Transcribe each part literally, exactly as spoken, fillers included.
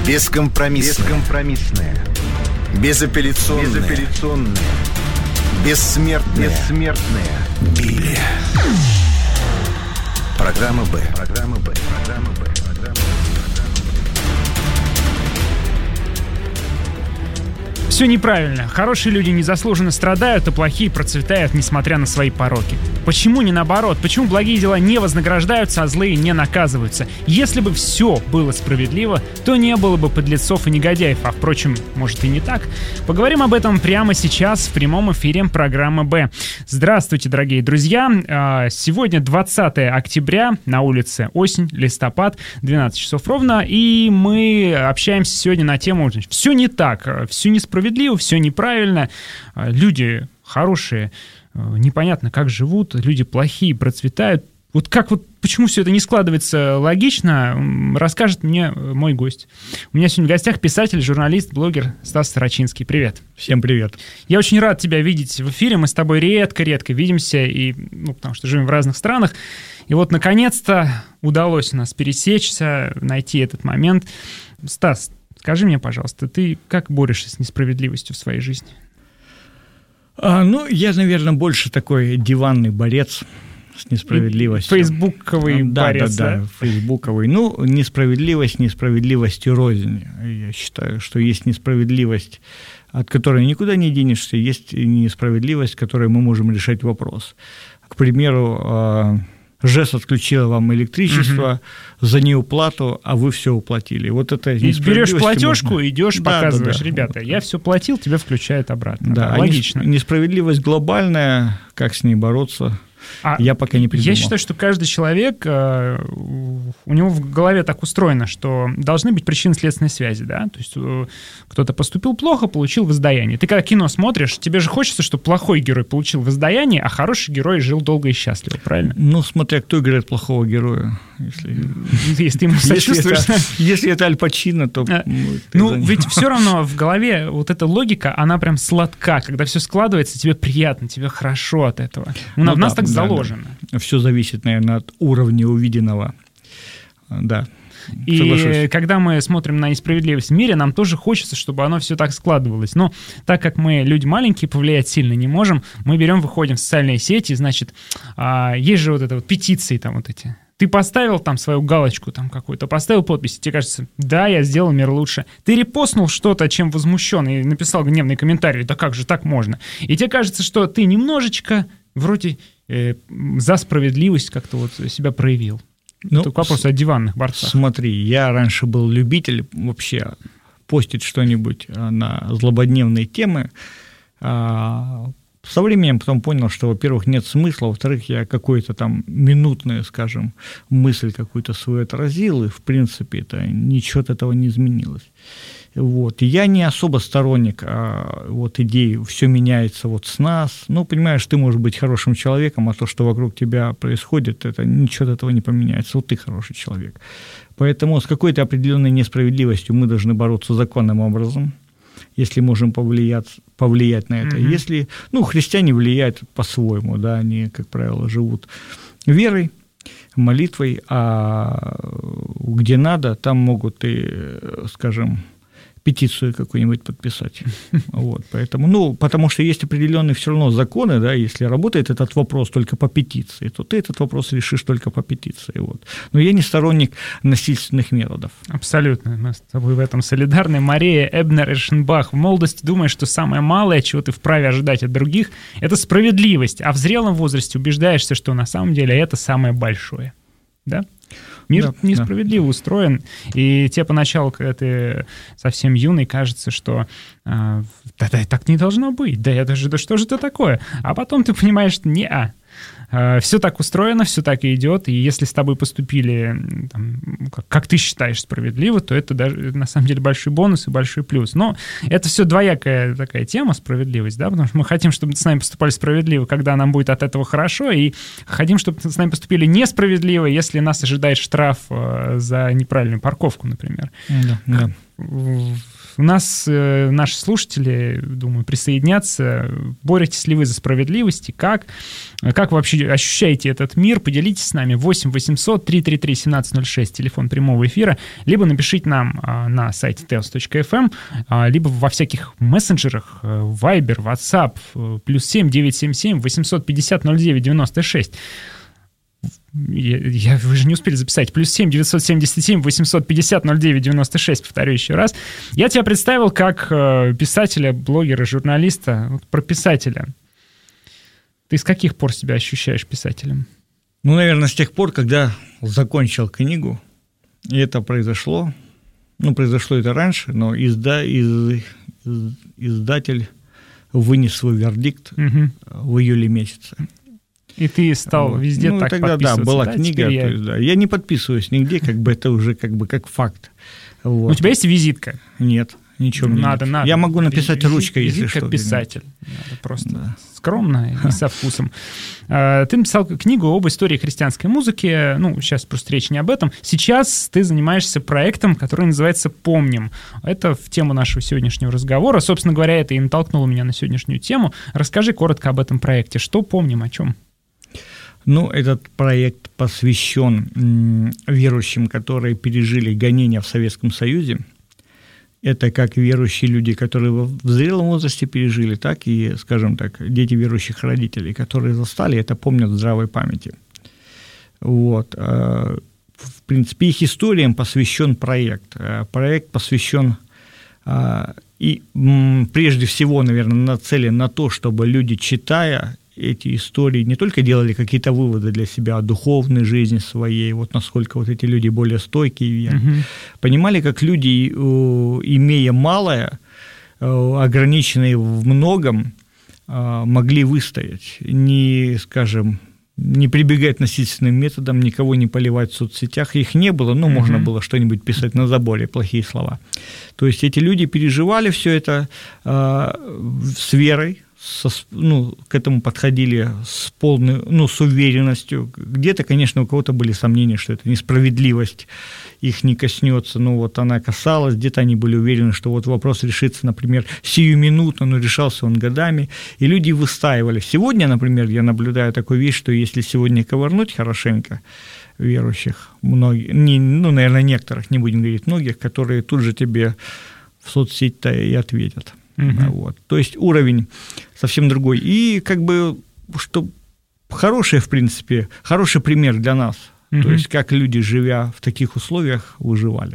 Бескомпромиссная. Бескомпромиссная. Безапелляционная. Безапелляционная. Бессмертная. Бессмертная. Библия. Программа Б. Программа Б. Программа Б. Программа Б. Все неправильно. Хорошие люди незаслуженно страдают, а плохие процветают, несмотря на свои пороки. Почему не наоборот? Почему благие дела не вознаграждаются, а злые не наказываются? Если бы все было справедливо, то не было бы подлецов и негодяев. А впрочем, может и не так. Поговорим об этом прямо сейчас в прямом эфире программы «Б». Здравствуйте, дорогие друзья. Сегодня двадцатое октября, на улице осень, листопад, двенадцать часов ровно. И мы общаемся сегодня на тему «Все не так, все несправедливо». Все неправильно, люди хорошие, непонятно как живут, люди плохие процветают. Вот как вот, почему все это не складывается логично, расскажет мне мой гость. У меня сегодня в гостях писатель, журналист, блогер Стас Сорочинский. Привет. Всем привет. Я очень рад тебя видеть в эфире, мы с тобой редко-редко видимся, и, ну, потому что живем в разных странах. И вот, наконец-то, удалось у нас пересечься, найти этот момент. Стас, скажи мне, пожалуйста, ты как борешься с несправедливостью в своей жизни? А, ну, я, наверное, больше такой диванный борец с несправедливостью. Фейсбуковый да, борец, да? Да, да, фейсбуковый. Ну, несправедливость, несправедливостью рознь. Я считаю, что есть несправедливость, от которой никуда не денешься, есть несправедливость, которой мы можем решать вопрос. К примеру, ЖЭС отключила вам электричество угу. за неуплату, а вы все уплатили. Вот это берешь платежку, можно... идешь, да, показываешь, да, да. Ребята, я все платил, тебя включают обратно. Да, да, логично. Несправедливость глобальная, как с ней бороться? А я пока не придумал. Я считаю, что каждый человек, у него в голове так устроено, что должны быть причинно-следственные связи, да, то есть кто-то поступил плохо, получил воздаяние. Ты когда кино смотришь, тебе же хочется, чтобы плохой герой получил воздаяние, а хороший герой жил долго и счастливо, правильно? Ну, смотря кто играет плохого героя. Если, если ты ему сочувствуешь. Если это, если это Аль Пачино, то... А, ну, ведь все равно в голове вот эта логика, она прям сладка. Когда все складывается, тебе приятно, тебе хорошо от этого. У ну, нас да, так да, заложено. Да. Все зависит, наверное, от уровня увиденного. Да. И соглашусь. Когда мы смотрим на несправедливость в мире, нам тоже хочется, чтобы оно все так складывалось. Но так как мы люди маленькие, повлиять сильно не можем, мы берем, выходим в социальные сети, значит, есть же вот это вот петиции там вот эти. Ты поставил там свою галочку там какую-то, поставил подпись, тебе кажется, да, я сделал мир лучше. Ты репостнул что-то, чем возмущен, и написал гневный комментарий, да как же так можно? И тебе кажется, что ты немножечко вроде э, за справедливость как-то вот себя проявил. Ну, это вопрос о диванных борцах. Смотри, я раньше был любитель вообще постить что-нибудь на злободневные темы. Со временем потом понял, что, во-первых, нет смысла, во-вторых, я какую-то там минутную, скажем, мысль какую-то свою отразил, и, в принципе, это, ничего от этого не изменилось. Вот. Я не особо сторонник а, вот, идеи «все меняется вот с нас». Ну, понимаешь, ты можешь быть хорошим человеком, а то, что вокруг тебя происходит, это, ничего от этого не поменяется. Вот ты хороший человек. Поэтому с какой-то определенной несправедливостью мы должны бороться законным образом, если можем повлиять, повлиять на это. Mm-hmm. Если, ну, христиане влияют по-своему, да, они, как правило, живут верой, молитвой, а где надо, там могут и, скажем, петицию какую-нибудь подписать. Вот, поэтому, ну, потому что есть определенные все равно законы, да, если работает этот вопрос только по петиции, то ты этот вопрос решишь только по петиции. Вот. Но я не сторонник насильственных методов. Абсолютно. Мы с тобой в этом солидарны. Мария Эбнер-Эшенбах. В молодости думаешь, что самое малое, чего ты вправе ожидать от других, это справедливость, а в зрелом возрасте убеждаешься, что на самом деле это самое большое. Да? Мир да, несправедливо да. устроен, и тебе поначалу, когда ты совсем юный, кажется, что э, да, да, так не должно быть, да, это же, да что же это такое? А потом ты понимаешь, что не-а. Все так устроено, все так и идет, и если с тобой поступили, там, как, как ты считаешь, справедливо, то это даже на самом деле большой бонус и большой плюс. Но это все двоякая такая тема, справедливость, да, потому что мы хотим, чтобы с нами поступали справедливо, когда нам будет от этого хорошо, и хотим, чтобы с нами поступили несправедливо, если нас ожидает штраф за неправильную парковку, например. Да, да. У нас э, наши слушатели, думаю, присоединятся. Боретесь ли вы за справедливость? И как? Как вы вообще ощущаете этот мир? Поделитесь с нами. восемь восемьсот триста тридцать три семнадцать ноль шесть, телефон прямого эфира. Либо напишите нам э, на сайте теос точка эф эм, э, либо во всяких мессенджерах, э, Viber, WhatsApp, э, плюс семь девятьсот семьдесят семь восемьсот пятьдесят ноль девять девяносто шесть. Я, я, вы же не успели записать. Плюс семь девятьсот семьдесят семь восемьсот пятьдесят ноль девять девяносто шесть. Повторю еще раз. Я тебя представил как э, писателя, блогера, журналиста. Вот про писателя. Ты с каких пор себя ощущаешь писателем? Ну, наверное, с тех пор, когда закончил книгу. И это произошло. Ну, произошло это раньше, но изда, из, из, издатель вынес свой вердикт угу. в июле месяце. И ты стал вот. везде ну, так тогда, подписываться. Да, была да, книга. Я... То есть, да. Я не подписываюсь нигде, как бы это уже как бы как факт. Вот. У тебя есть визитка? Нет, ничего мне надо, нет. надо. Я могу написать Визит, ручкой, если визитка что. Писатель. Надо просто да. скромно и со вкусом. Ты написал книгу об истории христианской музыки. Ну, сейчас просто речь не об этом. Сейчас ты занимаешься проектом, который называется «Помним». Это в тему нашего сегодняшнего разговора. Собственно говоря, это и натолкнуло меня на сегодняшнюю тему. Расскажи коротко об этом проекте. Что «Помним», о чем? Ну, этот проект посвящен м, верующим, которые пережили гонения в Советском Союзе. Это как верующие люди, которые в зрелом возрасте пережили, так и, скажем так, дети верующих родителей, которые застали, это помнят в здравой памяти. Вот. В принципе, их историям посвящен проект. Проект посвящен и прежде всего, наверное, нацелен на то, чтобы люди, читая эти истории, не только делали какие-то выводы для себя о духовной жизни своей, вот насколько вот эти люди более стойкие, верны, uh-huh. понимали, как люди, имея малое, ограниченные в многом, могли выстоять, не, скажем, не прибегать насильственным методам, никого не поливать в соцсетях. Их не было, но uh-huh. можно было что-нибудь писать на заборе, плохие слова. То есть эти люди переживали все это с верой, Со, ну, к этому подходили с полной, ну, с уверенностью. Где-то, конечно, у кого-то были сомнения, что это несправедливость их не коснется, но вот она касалась, где-то они были уверены, что вот вопрос решится, например, сиюминутно, но решался он годами, и люди выстаивали. Сегодня, например, я наблюдаю такую вещь, что если сегодня ковырнуть хорошенько верующих, многих, не, ну, наверное, некоторых, не будем говорить многих, которые тут же тебе в соцсеть-то и ответят. Uh-huh. Вот. То есть уровень совсем другой. И как бы, что хороший, в принципе, хороший пример для нас. Uh-huh. То есть как люди, живя в таких условиях, выживали.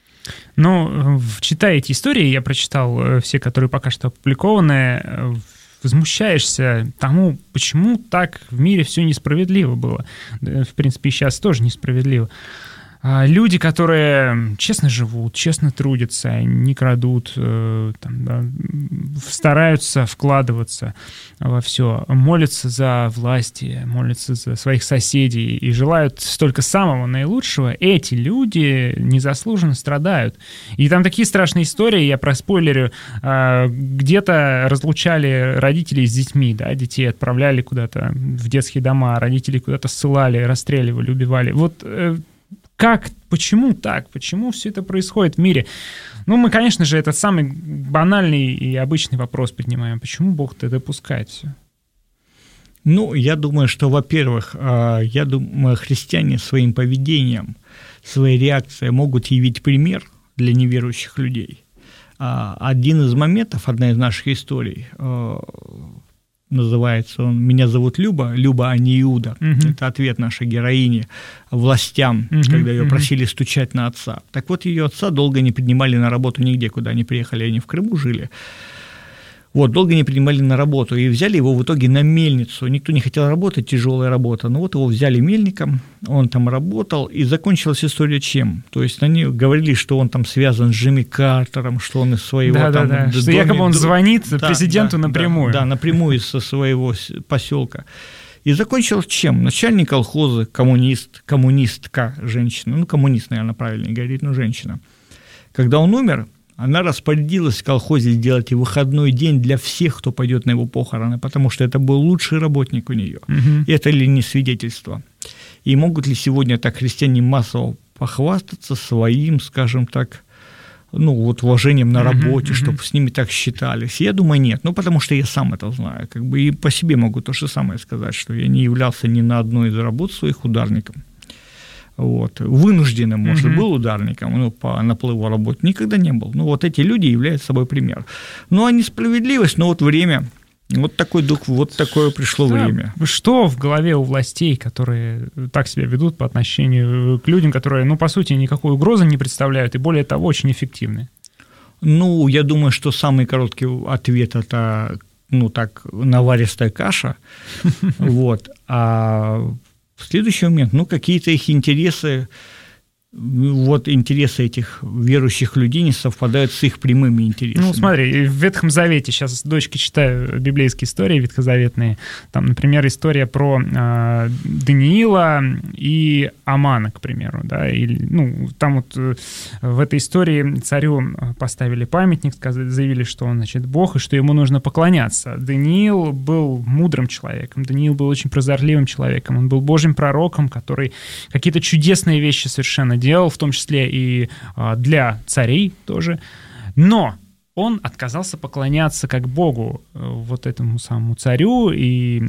Ну, читая эти истории, я прочитал все, которые пока что опубликованы, возмущаешься тому, почему так в мире все несправедливо было. В принципе, и сейчас тоже несправедливо. Люди, которые честно живут, честно трудятся, не крадут, там, да, стараются вкладываться во все, молятся за власти, молятся за своих соседей и желают столько самого наилучшего, эти люди незаслуженно страдают. И там такие страшные истории, я проспойлерю, где-то разлучали родителей с детьми, да, детей отправляли куда-то в детские дома, родителей куда-то ссылали, расстреливали, убивали. Вот как, почему так? Почему все это происходит в мире? Ну, мы, конечно же, этот самый банальный и обычный вопрос поднимаем. Почему Бог-то допускает все? Ну, я думаю, что, во-первых, я думаю, христиане своим поведением, своей реакцией могут явить пример для неверующих людей. Один из моментов, одна из наших историй, называется он «Меня зовут Люба», Люба, а не Иуда. Uh-huh. Это ответ нашей героини властям, uh-huh. когда ее uh-huh. просили стучать на отца. Так вот, ее отца долго не принимали на работу нигде, куда они приехали, они в Крыму жили. Вот, долго не принимали на работу, и взяли его в итоге на мельницу. Никто не хотел работать, тяжелая работа, но вот его взяли мельником, он там работал, и закончилась история чем? То есть они говорили, что он там связан с Джимми Картером, что он из своего да, там... Да, да, что доме, якобы он звонит да, президенту да, напрямую. Да, да, напрямую со своего поселка. И закончилось чем? Начальник колхоза, коммунист, коммунистка, женщина, ну, коммунист, наверное, правильно говорить, но женщина. Когда он умер, она распорядилась в колхозе сделать и выходной день для всех, кто пойдет на его похороны, потому что это был лучший работник у нее. Угу. Это ли не свидетельство? И могут ли сегодня так христиане массово похвастаться своим, скажем так, ну, вот уважением на работе, uh-huh, чтобы uh-huh. с ними так считались. Я думаю, нет. Ну, потому что я сам это знаю. Как бы и по себе могу то же самое сказать, что я не являлся ни на одной из работ своих ударником. Вот. Вынужденным, может, uh-huh. был ударником, но по наплыву работ никогда не был. Ну, вот эти люди являются собой пример. Ну, а несправедливость, ну, вот время... Вот такой дух, вот такое пришло да. время. Что в голове у властей, которые так себя ведут по отношению к людям, которые, ну, по сути, никакой угрозы не представляют и, более того, очень эффективны? Ну, я думаю, что самый короткий ответ – это, ну, так, наваристая каша. Вот. А в следующий момент, ну, какие-то их интересы, вот интересы этих верующих людей не совпадают с их прямыми интересами. Ну, смотри, в Ветхом Завете, сейчас дочке читаю библейские истории ветхозаветные, там, например, история про э, Даниила и Амана, к примеру, да, или, ну, там вот э, в этой истории царю поставили памятник, сказали, заявили, что он, значит, Бог, и что ему нужно поклоняться. Даниил был мудрым человеком, Даниил был очень прозорливым человеком, он был Божьим пророком, который какие-то чудесные вещи совершенно делал, в том числе и а, для царей тоже, но он отказался поклоняться как Богу вот этому самому царю, и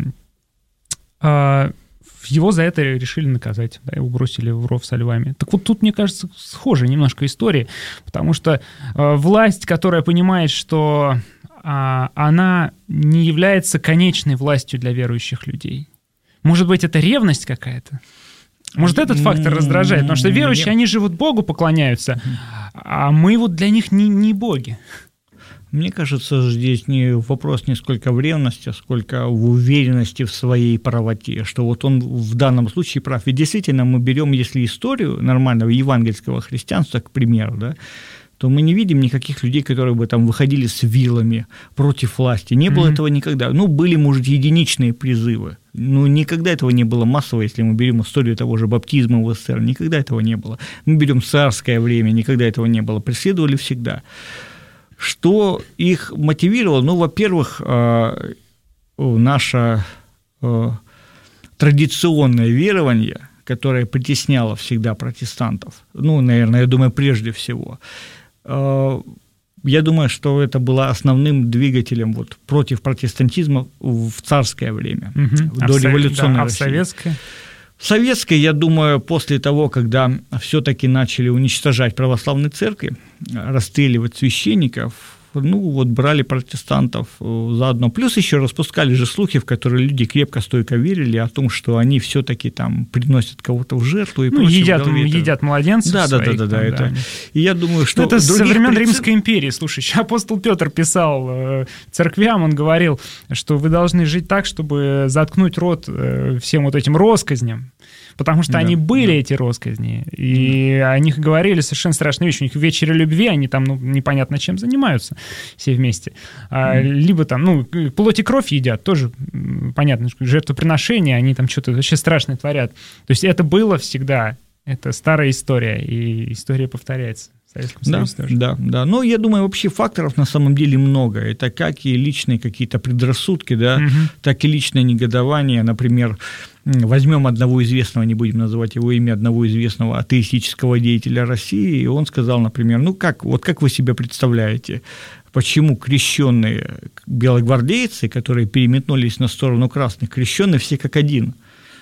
а, его за это решили наказать, да, его бросили в ров со львами. Так вот тут, мне кажется, схожая немножко история, потому что а, власть, которая понимает, что а, она не является конечной властью для верующих людей. Может быть, это ревность какая-то? Может, этот фактор раздражает, потому что верующие, они же вот Богу поклоняются, а мы вот для них не, не боги. Мне кажется, здесь не вопрос не сколько в ревности, а сколько в уверенности в своей правоте, что вот он в данном случае прав. И действительно, мы берем, если историю нормального евангельского христианства, к примеру, да, то мы не видим никаких людей, которые бы там выходили с вилами против власти. Не было mm-hmm. этого никогда. Ну, были, может, единичные призывы. Но никогда этого не было массово, если мы берем историю того же баптизма в СССР. Никогда этого не было. Мы берем царское время, никогда этого не было. Преследовали всегда. Что их мотивировало? Ну, во-первых, наше традиционное верование, которое притесняло всегда протестантов, ну, наверное, я думаю, прежде всего, я думаю, что это было основным двигателем вот, против протестантизма в царское время, угу. до а революционной да, а России. А в советское? В советской, я думаю, после того, когда все-таки начали уничтожать православные церкви, расстреливать священников, ну, вот брали протестантов заодно. Плюс еще распускали же слухи, в которые люди крепко, стойко верили о том, что они все-таки там приносят кого-то в жертву. И ну, едят, едят младенцев да, своих. Да, да, да, да. Это. И я думаю, что... Это со времен прицеп... Римской империи. Слушай, апостол Петр писал э, церквям, он говорил, что вы должны жить так, чтобы заткнуть рот э, всем вот этим россказням. Потому что да, они были, да. эти россказни, и да. о них говорили совершенно страшные вещи. У них в вечере любви, они там, ну, непонятно чем занимаются все вместе. А, mm. Либо там, ну, плоть и кровь едят, тоже понятно, жертвоприношения, они там что-то вообще страшное творят. То есть это было всегда, это старая история, и история повторяется. Да, да, да. Но я думаю, вообще факторов на самом деле много. Это как и личные какие-то предрассудки, да, угу. так и личное негодование. Например, возьмем одного известного, не будем называть его имя, одного известного атеистического деятеля России, и он сказал, например, ну как, вот как вы себе представляете, почему крещенные белогвардейцы, которые переметнулись на сторону красных, крещенные все как один,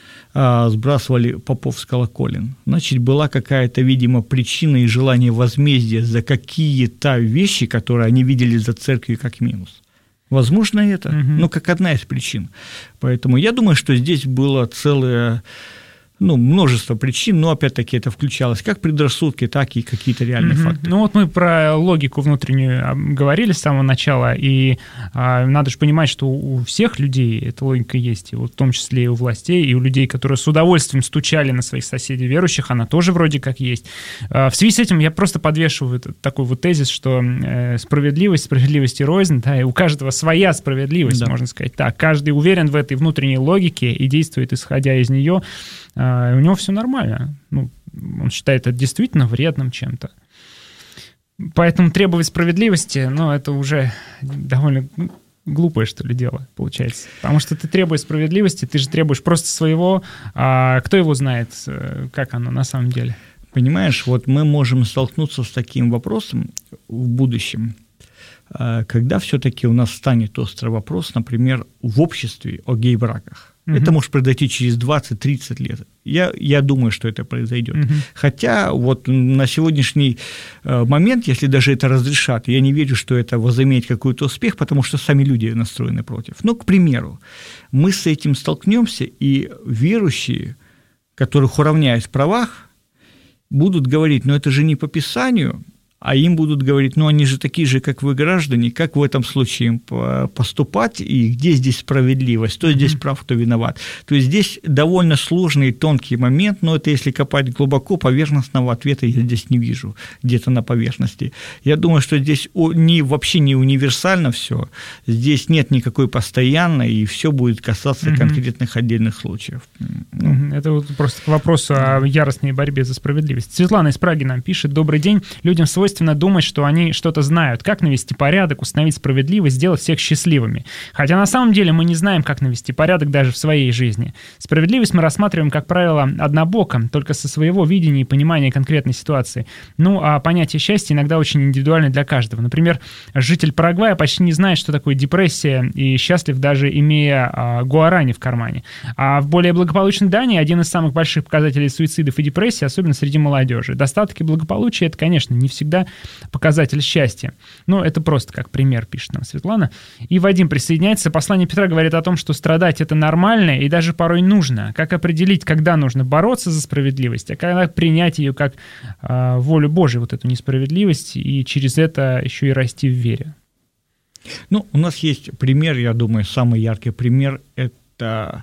сбрасывали попов с колоколен. Значит, была какая-то, видимо, причина и желание возмездия за какие-то вещи, которые они видели за церковью как минус. Возможно, это, угу. ну, как одна из причин. Поэтому я думаю, что здесь было целое... Ну, множество причин, но, опять-таки, это включалось как предрассудки, так и какие-то реальные mm-hmm. факты. Ну, вот мы про логику внутреннюю говорили с самого начала, и а, надо же понимать, что у всех людей эта логика есть, и вот в том числе и у властей, и у людей, которые с удовольствием стучали на своих соседей верующих, она тоже вроде как есть. А, в связи с этим я просто подвешиваю такой вот тезис, что э, справедливость, справедливость и рознь, да, и у каждого своя справедливость, да. можно сказать так. Каждый уверен в этой внутренней логике и действует, исходя из нее. Uh, у него все нормально. Ну, он считает это действительно вредным чем-то. Поэтому требовать справедливости, ну, это уже довольно глупое, что ли, дело получается. Потому что ты требуешь справедливости, ты же требуешь просто своего, а кто его знает, как оно на самом деле? Понимаешь, вот мы можем столкнуться с таким вопросом в будущем, когда все-таки у нас станет острый вопрос, например, в обществе о гей-браках. Угу. Это может произойти через двадцать-тридцать лет. Я, я думаю, что это произойдет. Угу. Хотя вот на сегодняшний момент, если даже это разрешат, я не верю, что это возымеет какой-то успех, потому что сами люди настроены против. Но, к примеру, мы с этим столкнемся, и верующие, которых уравняют в правах, будут говорить, ну это же не по Писанию, а им будут говорить, ну они же такие же, как вы, граждане, как в этом случае им поступать, и где здесь справедливость, кто здесь прав, кто виноват. То есть здесь довольно сложный и тонкий момент, но это если копать глубоко, поверхностного ответа я здесь не вижу, где-то на поверхности. Я думаю, что здесь не, вообще не универсально все, здесь нет никакой постоянной, и все будет касаться конкретных отдельных случаев. Это вот просто к вопросу о яростной борьбе за справедливость. Светлана из Праги нам пишет: добрый день, людям свойственно думать, что они что-то знают, как навести порядок, установить справедливость, сделать всех счастливыми. Хотя на самом деле мы не знаем, как навести порядок даже в своей жизни. Справедливость мы рассматриваем, как правило, однобоко, только со своего видения и понимания конкретной ситуации. Ну, а понятие счастья иногда очень индивидуально для каждого. Например, житель Парагвая почти не знает, что такое депрессия, и счастлив даже имея а, гуарани в кармане. А в более благополучной Дании один из самых больших показателей суицидов и депрессии, особенно среди молодежи. Достаток и благополучие — это, конечно, не всегда показатель счастья. Но это просто как пример, пишет нам Светлана. И Вадим присоединяется. Послание Петра говорит о том, что страдать — это нормально и даже порой нужно. Как определить, когда нужно бороться за справедливость, а когда принять ее как э, волю Божию, вот эту несправедливость, и через это еще и расти в вере? Ну, у нас есть пример, я думаю, самый яркий пример – это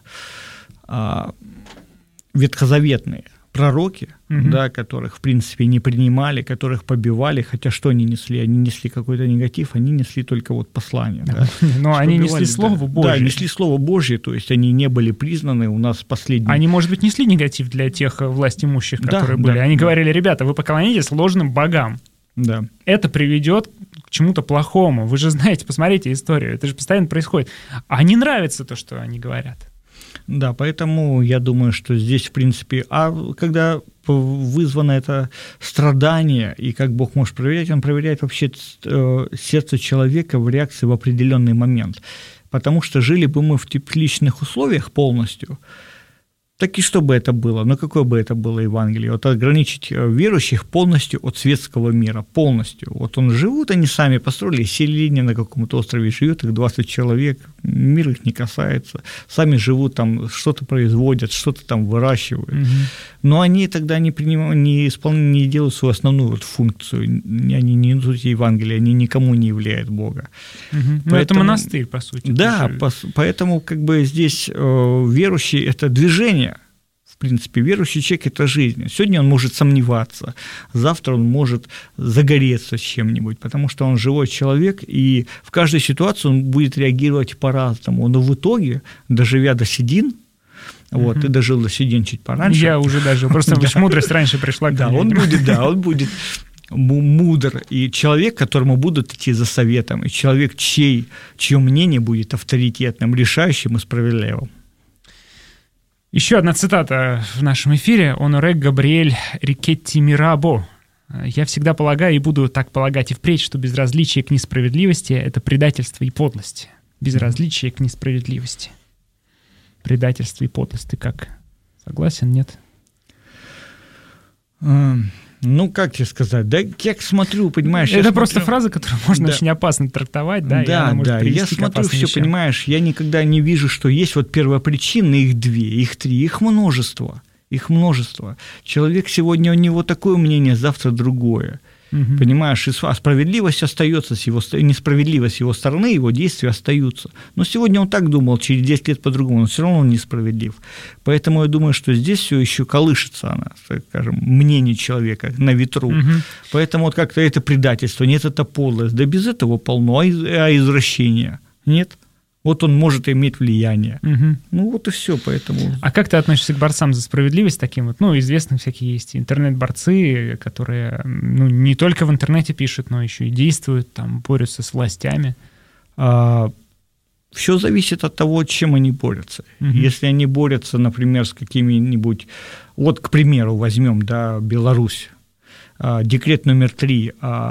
э, ветхозаветные пророки, угу. да, которых, в принципе, не принимали, которых побивали, хотя что они несли? Они несли какой-то негатив, они несли только вот послание. Да. Но они несли Слово да. Божие. Да, несли Слово Божие, то есть они не были признаны у нас последними. Они, может быть, несли негатив для тех властимущих, которые да, были. Да, они да. говорили: ребята, вы поклонитесь ложным богам. Да. Это приведет к чему-то плохому. Вы же знаете, посмотрите историю, это же постоянно происходит. А не нравится то, что они говорят. Да, поэтому я думаю, что здесь, в принципе, а когда вызвано это страдание, и как Бог может проверять, Он проверяет вообще сердце человека в реакции в определенный момент. Потому что жили бы мы в тепличных условиях полностью, так и что бы это было, ну какое бы это было Евангелие, вот ограничить верующих полностью от светского мира, полностью. Вот он живут, они сами построили селение на каком-то острове, живет их двадцать человек, мир их не касается, сами живут там, что-то производят, что-то там выращивают. Угу. Но они тогда не, принимают, не, исполняют, не делают свою основную вот функцию, они не несут Евангелие, они никому не являют Бога. Угу. Поэтому, ну это монастырь, по сути. Да, по, поэтому как бы здесь э, верующие – это движение. В принципе, верующий человек – это жизнь. Сегодня он может сомневаться, завтра он может загореться с чем-нибудь, потому что он живой человек, и в каждой ситуации он будет реагировать по-разному. Но в итоге, доживя до седин, uh-huh. вот, ты дожил до седин чуть пораньше. Я уже дожил, просто мудрость раньше пришла. Да, он будет, да, он будет мудр, и человек, которому будут идти за советом, и человек, чей, чье мнение будет авторитетным, решающим и справедливым. Еще одна цитата в нашем эфире. Оноре Габриэль Рикетти Мирабо. «Я всегда полагаю и буду так полагать и впредь, что безразличие к несправедливости — это предательство и подлость». Безразличие к несправедливости. Предательство и подлость. Ты как? Согласен, нет? Ну, как тебе сказать, да, я смотрю, понимаешь... Это я просто смотрю... фраза, которую можно да. очень опасно трактовать, да, да, и она может да, привести я к смотрю все, вещам. Понимаешь, я никогда не вижу, что есть вот первопричины, их две, их три, их множество, их множество. Человек сегодня, у него такое мнение, завтра другое. Угу. Понимаешь, а справедливость остается с его стороны, несправедливость с его стороны, его действия остаются. Но сегодня он так думал, через десять лет по-другому, но все равно он несправедлив. Поэтому я думаю, что здесь все еще колышется она, скажем, мнение человека на ветру. Угу. Поэтому вот как-то это предательство, нет, это подлость. Да без этого полно, а извращение нет. Вот он может иметь влияние. Угу. Ну вот и все, поэтому... А как ты относишься к борцам за справедливость таким вот? Ну, известных всякие есть интернет-борцы, которые ну, не только в интернете пишут, но еще и действуют, там, борются с властями. А, Все зависит от того, чем они борются. Угу. Если они борются, например, с какими-нибудь... Вот, к примеру, возьмем, да, Беларусь. Декрет номер три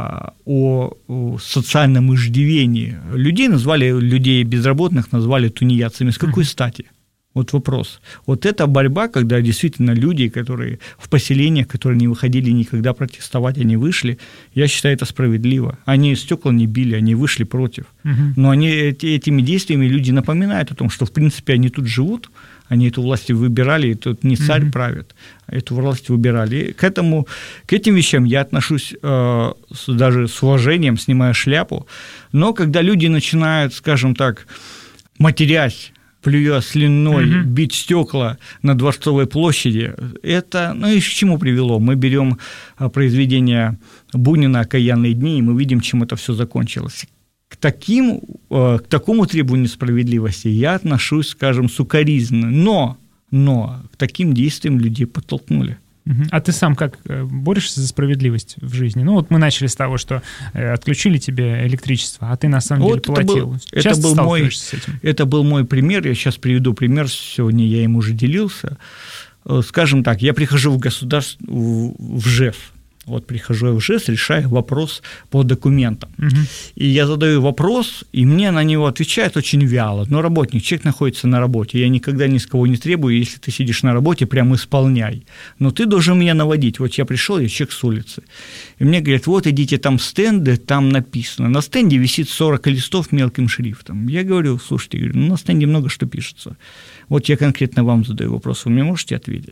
о социальном иждивении. Людей назвали, людей безработных назвали тунеядцами. С какой стати? Вот вопрос. Вот это борьба, когда действительно люди, которые в поселениях, которые не выходили никогда протестовать, они вышли, я считаю, это справедливо. Они стекла не били, они вышли против. Угу. Но они, этими действиями люди напоминают о том, что, в принципе, они тут живут, они эту власть выбирали, и тут не царь mm-hmm. правит, а эту власть выбирали. И к этому, к этим вещам я отношусь э, с, даже с уважением, снимая шляпу. Но когда люди начинают, скажем так, матерясь, плюя слюной, mm-hmm. бить стекла на Дворцовой площади, это, ну и к чему привело? Мы берем произведение Бунина «Окаянные дни», и мы видим, чем это все закончилось. К, таким, к такому требованию справедливости я отношусь, скажем, сукоризно, но, но к таким действиям людей подтолкнули. А ты сам как борешься за справедливость в жизни? Ну вот мы начали с того, что отключили тебе электричество, а ты на самом вот деле платил. Был, это, был мой, с этим? Это был мой пример, я сейчас приведу пример, сегодня я им уже делился. Скажем так, я прихожу в государство, в ЖЭФ. Вот прихожу я в ЖЭС, решаю вопрос по документам. Угу. И я задаю вопрос, и мне на него отвечают очень вяло. Но работник, человек находится на работе, я никогда ни с кого не требую, если ты сидишь на работе, прям исполняй. Но ты должен меня наводить. Вот я пришел, я человек с улицы. И мне говорят, вот идите там стенды, там написано. На стенде висит сорок листов мелким шрифтом. Я говорю, слушайте, говорю, ну, на стенде много что пишется. Вот я конкретно вам задаю вопрос, вы мне можете ответить?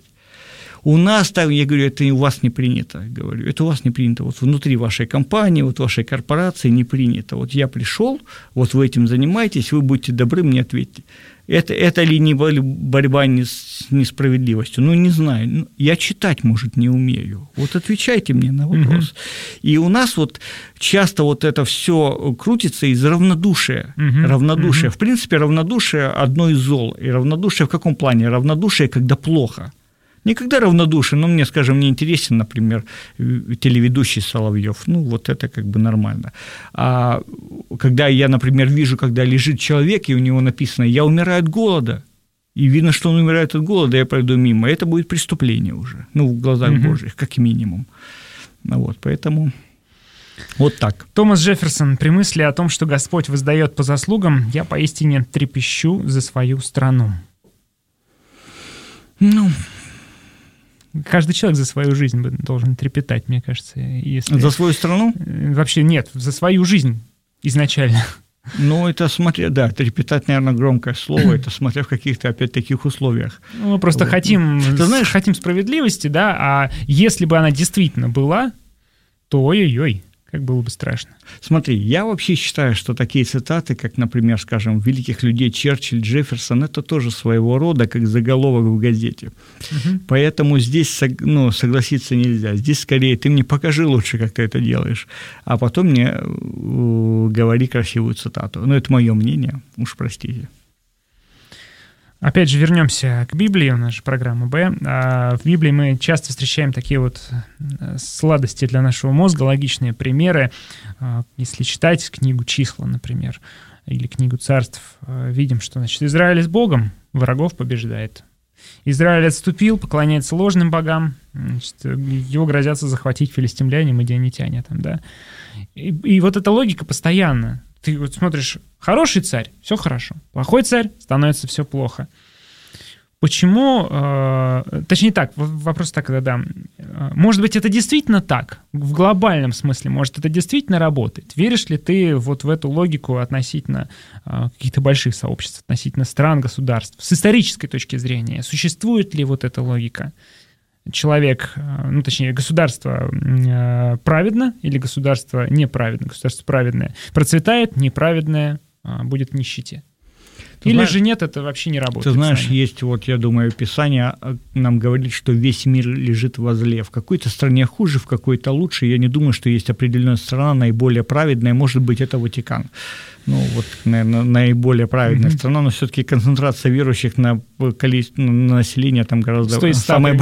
У нас так, я говорю, это у вас не принято, говорю, это у вас не принято, вот внутри вашей компании, вот вашей корпорации не принято. Вот я пришел, вот вы этим занимаетесь, вы будьте добры, мне ответьте. Это, это ли не борьба не с несправедливостью? Ну, не знаю, я читать, может, не умею. Вот отвечайте мне на вопрос. Uh-huh. И у нас вот часто вот это все крутится из равнодушия. Uh-huh. Равнодушие. Uh-huh. В принципе, равнодушие – одно из зол. И равнодушие в каком плане? Равнодушие, когда плохо. Никогда равнодушен, но мне, скажем, не интересен, например, телеведущий Соловьев, ну, вот это как бы нормально. А когда я, например, вижу, когда лежит человек, и у него написано «я умираю от голода», и видно, что он умирает от голода, я пройду мимо, это будет преступление уже, ну, в глазах mm-hmm. Божьих, как минимум. Вот, поэтому вот так. Томас Джефферсон, при мысли о том, что Господь воздает по заслугам, я поистине трепещу за свою страну. Ну... Каждый человек за свою жизнь должен трепетать, мне кажется. Если... За свою страну? Вообще нет, за свою жизнь изначально. Ну, это смотря, да, трепетать, наверное, громкое слово, это смотря в каких-то, опять, таких условиях. Ну, мы просто вот. хотим, Ты знаешь, хотим справедливости, да, а если бы она действительно была, то ой-ой-ой. Как было бы страшно. Смотри, я вообще считаю, что такие цитаты, как, например, скажем, великих людей Черчилль, Джефферсон, это тоже своего рода, как заголовок в газете. Угу. Поэтому здесь, ну, согласиться нельзя. Здесь скорее ты мне покажи лучше, как ты это делаешь, а потом мне говори красивую цитату. Ну, это мое мнение, уж простите. Опять же, вернемся к Библии, у нас же программа «Б». В Библии мы часто встречаем такие вот сладости для нашего мозга, логичные примеры. Если читать книгу «Числа», например, или книгу «Царств», видим, что, значит, Израиль с Богом врагов побеждает. Израиль отступил, поклоняется ложным богам, значит, его грозятся захватить филистимляне, мадианитяне там, да. И, и вот эта логика постоянно. Ты вот смотришь, хороший царь, все хорошо, плохой царь, становится все плохо. Почему, э, точнее так, вопрос так, да, может быть, это действительно так, в глобальном смысле, может, это действительно работает? Веришь ли ты вот в эту логику относительно э, каких-то больших сообществ, относительно стран, государств? С исторической точки зрения, существует ли вот эта логика? Человек, ну, точнее, государство э, праведно или государство неправедно, государство праведное процветает, неправедное э, будет в нищете. Ты или знаешь, же нет, это вообще не работает. Ты знаешь, есть вот, я думаю, Писание нам говорит, что весь мир лежит возле. В какой-то стране хуже, в какой-то лучше. Я не думаю, что есть определенная страна наиболее праведная, может быть, это Ватикан. Ну, вот, наверное, наиболее праведная mm-hmm. страна, но все-таки концентрация верующих на количество на население там гораздо самое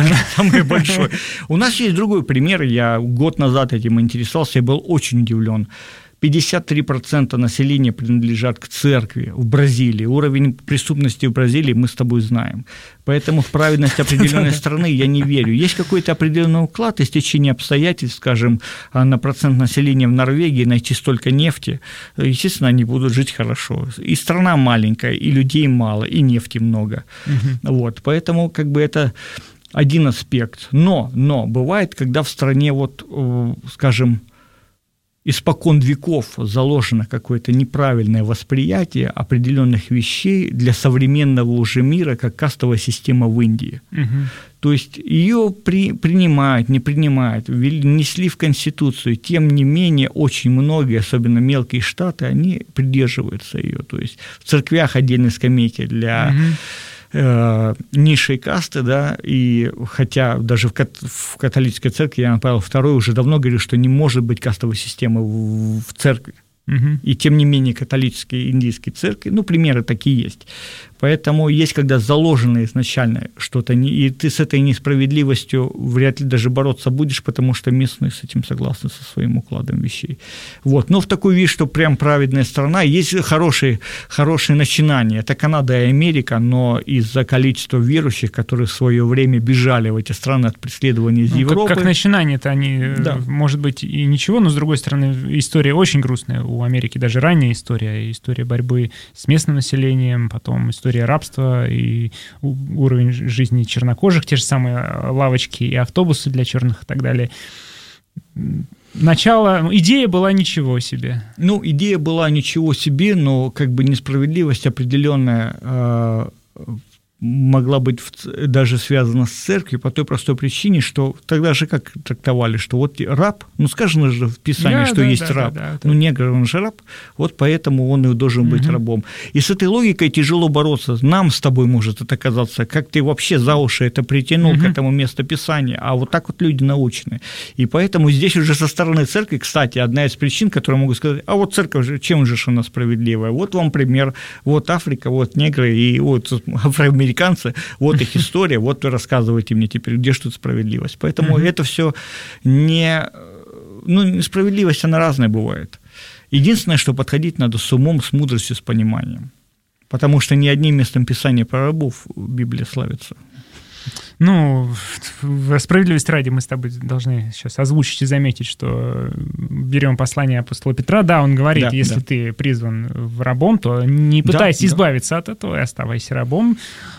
большое. У нас есть другой пример. Я год назад этим интересовался, я был очень удивлен. пятьдесят три процента населения принадлежат к церкви в Бразилии. Уровень преступности в Бразилии мы с тобой знаем. Поэтому в праведность определенной страны я не верю. Есть какой-то определенный уклад, и стечение обстоятельств, скажем, на процент населения в Норвегии найти столько нефти, естественно, они будут жить хорошо. И страна маленькая, и людей мало, и нефти много. Угу. Вот, поэтому как бы это один аспект. Но, но бывает, когда в стране, вот, скажем, испокон веков заложено какое-то неправильное восприятие определенных вещей для современного уже мира, как кастовая система в Индии. Угу. То есть ее при, принимают, не принимают, внесли в Конституцию, тем не менее очень многие, особенно мелкие штаты, они придерживаются ее. То есть в церквях отдельные скамейки для... Угу. низшей касты, да, и хотя даже в, кат- в католической церкви Иоанн Павел второй уже давно говорил, что не может быть кастовой системы в, в церкви, угу. И тем не менее католические индийские церкви, ну, примеры такие есть. Поэтому есть, когда заложено изначально что-то, и ты с этой несправедливостью вряд ли даже бороться будешь, потому что местные с этим согласны со своим укладом вещей. Вот. Но в такую вещь, что прям праведная страна, есть хорошие, хорошие начинания. Это Канада и Америка, но из-за количества верующих, которые в свое время бежали в эти страны от преследования из ну, Европы. Как, как начинание-то они, да. Может быть, и ничего, но, с другой стороны, история очень грустная у Америки, даже ранняя история, история борьбы с местным населением, потом история рабства и уровень жизни чернокожих, те же самые лавочки и автобусы для черных и так далее. Начало, идея была ничего себе. Ну, идея была ничего себе, но как бы несправедливость определенная э, могла быть в, даже связана с церковью по той простой причине, что тогда же как трактовали, что вот раб, ну сказано же в Писании, да, что да, есть да, раб, да, да, ну негр, он же раб, вот поэтому он и должен быть угу. рабом. И с этой логикой тяжело бороться. Нам с тобой может это казаться, как ты вообще за уши это притянул угу. к этому местописанию, а вот так вот люди научены. И поэтому здесь уже со стороны церкви, кстати, одна из причин, которую могу сказать, а вот церковь же, чем же она справедливая? Вот вам пример, вот Африка, вот негры и вот афроамериканцы, американцы, вот их история, вот вы рассказываете мне теперь, где же тут справедливость. Поэтому mm-hmm. это все не... Ну, несправедливость, она разная бывает. Единственное, что подходить надо с умом, с мудростью, с пониманием. Потому что ни одним местом Писания про рабов Библия славится. Ну, справедливости ради мы с тобой должны сейчас озвучить и заметить, что берем послание апостола Петра, да, он говорит, да, если да. ты призван в рабом, то не пытайся да, избавиться да. от этого и оставайся рабом.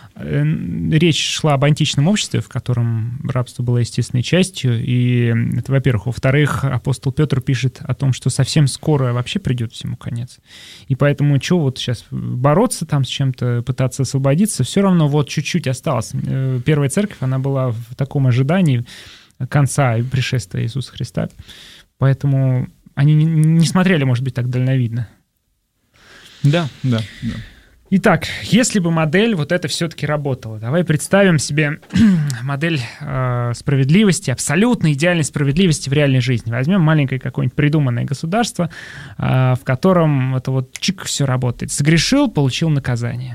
Речь шла об античном обществе, в котором рабство было естественной частью, и это, во-первых. Во-вторых, апостол Петр пишет о том, что совсем скоро вообще придет всему конец. И поэтому что вот сейчас бороться там с чем-то, пытаться освободиться, все равно вот чуть-чуть осталось. Первая церковь, она была в таком ожидании конца и пришествия Иисуса Христа, поэтому они не смотрели, может быть, так дальновидно. Да, да, да. Итак, если бы модель вот это все-таки работала, давай представим себе модель э, справедливости, абсолютно идеальной справедливости в реальной жизни. Возьмем маленькое какое-нибудь придуманное государство, э, в котором это вот чик, все работает. Согрешил, получил наказание.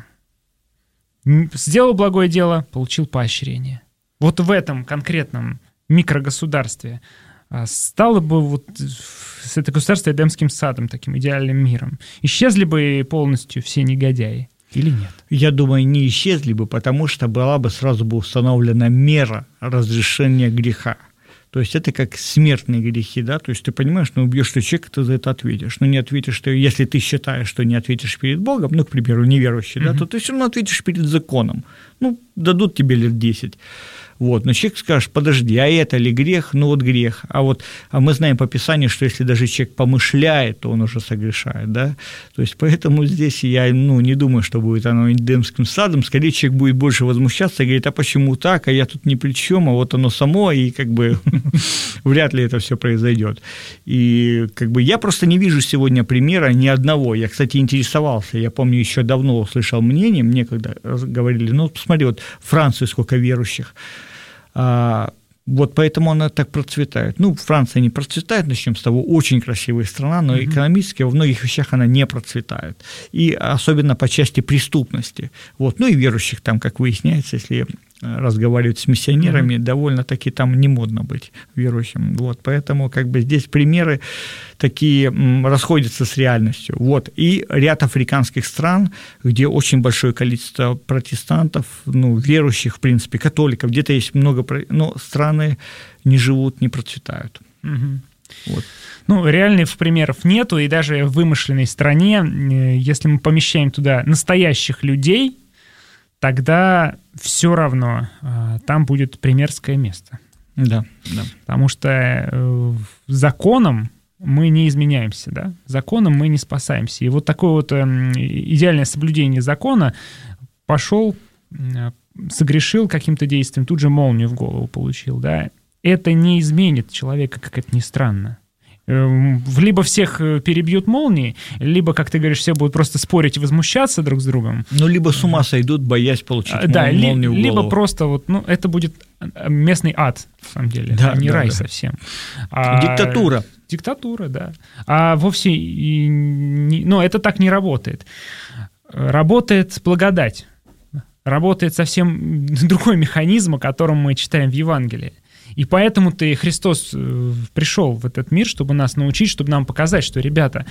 Сделал благое дело, получил поощрение. Вот в этом конкретном микрогосударстве стало бы вот это государство Эдемским садом, таким идеальным миром. Исчезли бы полностью все негодяи или нет? Я думаю, не исчезли бы, потому что была бы сразу бы установлена мера разрешения греха. То есть это как смертные грехи, да, то есть ты понимаешь, ну убьешь ты человека, ты за это ответишь, но не ответишь ты, если ты считаешь, что не ответишь перед Богом, ну, к примеру, неверующий, mm-hmm. да, то ты все равно ответишь перед законом, ну, дадут тебе лет десять. Вот, но человек скажет, подожди, а это ли грех? Ну вот грех. А вот а мы знаем по Писанию, что если даже человек помышляет, то он уже согрешает, да? То есть поэтому здесь я ну, не думаю, что будет оно Эдемским садом. Скорее человек будет больше возмущаться и говорит, а почему так, а я тут ни при чем, а вот оно само, и как бы вряд ли это все произойдет. И как бы я просто не вижу сегодня примера ни одного. Я, кстати, интересовался, я помню, еще давно услышал мнение, мне когда говорили, ну посмотри, вот в Франции сколько верующих. А, вот поэтому она так процветает. Ну, Франция не процветает, начнем с того, очень красивая страна, но mm-hmm. экономически во многих вещах она не процветает. И особенно по части преступности. Вот. Ну и верующих там, как выясняется, если разговаривать с миссионерами, mm-hmm. довольно-таки там не модно быть верующим. Вот, поэтому как бы здесь примеры такие расходятся с реальностью. Вот, и ряд африканских стран, где очень большое количество протестантов, ну, верующих, в принципе, католиков, где-то есть много, но страны не живут, не процветают. Mm-hmm. Вот. Ну, реальных примеров нету, и даже в вымышленной стране, если мы помещаем туда настоящих людей, тогда все равно э, там будет примерское место. Да, да. Потому что э, законом мы не изменяемся, да? Законом мы не спасаемся. И вот такое вот э, идеальное соблюдение закона пошел, э, согрешил каким-то действием, тут же молнию в голову получил, да? Это не изменит человека, как это ни странно. Либо всех перебьют молнии, либо, как ты говоришь, все будут просто спорить и возмущаться друг с другом. Ну, либо с ума сойдут, боясь получить мол- да, молнию ли, в голову. Либо просто вот, ну, это будет местный ад, на самом деле, да, а не да, рай да. совсем. А, диктатура. Диктатура, да. А вовсе, и не, ну, это так не работает. Работает благодать. Работает совсем другой механизм, о котором мы читаем в Евангелии. И поэтому-то и Христос пришел в этот мир, чтобы нас научить, чтобы нам показать, что, ребята,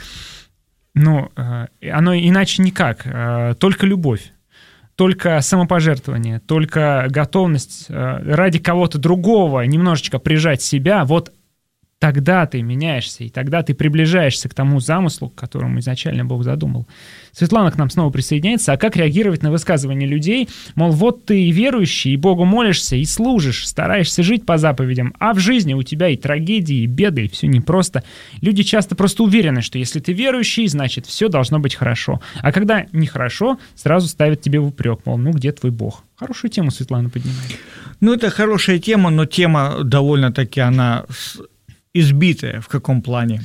ну, оно иначе никак, только любовь, только самопожертвование, только готовность ради кого-то другого немножечко прижать себя, вот тогда ты меняешься, и тогда ты приближаешься к тому замыслу, к которому изначально Бог задумал. Светлана к нам снова присоединяется. А как реагировать на высказывания людей? Мол, вот ты верующий, и Богу молишься, и служишь, стараешься жить по заповедям, а в жизни у тебя и трагедии, и беды, и все непросто. Люди часто просто уверены, что если ты верующий, значит, все должно быть хорошо. А когда нехорошо, сразу ставят тебе в упрек, мол, ну где твой Бог? Хорошую тему Светлана поднимает. Ну, это хорошая тема, но тема довольно-таки, она... избитая в каком плане?